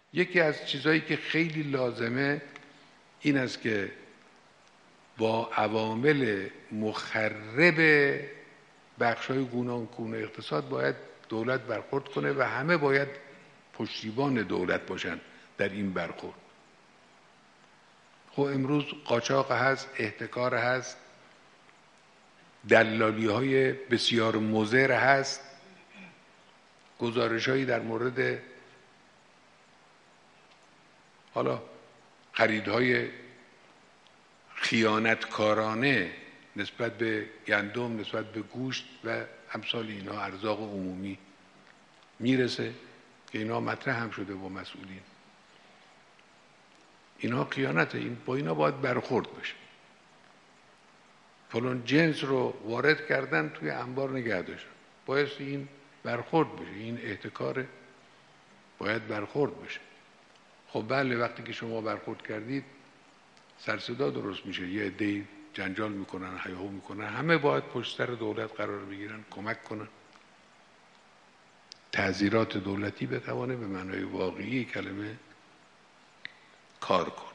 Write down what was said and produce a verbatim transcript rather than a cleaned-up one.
یکی از چیزهایی که خیلی لازمه این است که با عوامل مخرب بخش‌های گوناگون اقتصاد باید دولت برخورد کنه و همه باید پشتیبان دولت باشن در این برخورد. خب امروز قاچاق هست، احتکار هست، دلالی های بسیار مضر هست، گزارش‌هایی در مورد حالا خریدهای خیانتکارانه نسبت به گندم، نسبت به گوشت و امثال اینا، ارزاق عمومی میرسه که اینا مطرح هم شده با مسئولین. اینا خیانته، این با اینا باید برخورد بشه. فلان جنس رو وارد کردن توی انبار نگه داشتن، باید این برخورد بشه، این احتکار باید برخورد بشه. خب بله، وقتی که شما برخورد کردید سرصدا درست میشه، یه عده‌ای جنجال میکنن، هیاهو میکنن، همه باید پشت سر دولت قرار بگیرن، کمک کنن. تعزیرات دولتی بتوانه به معنای واقعی کلمه کار کنه.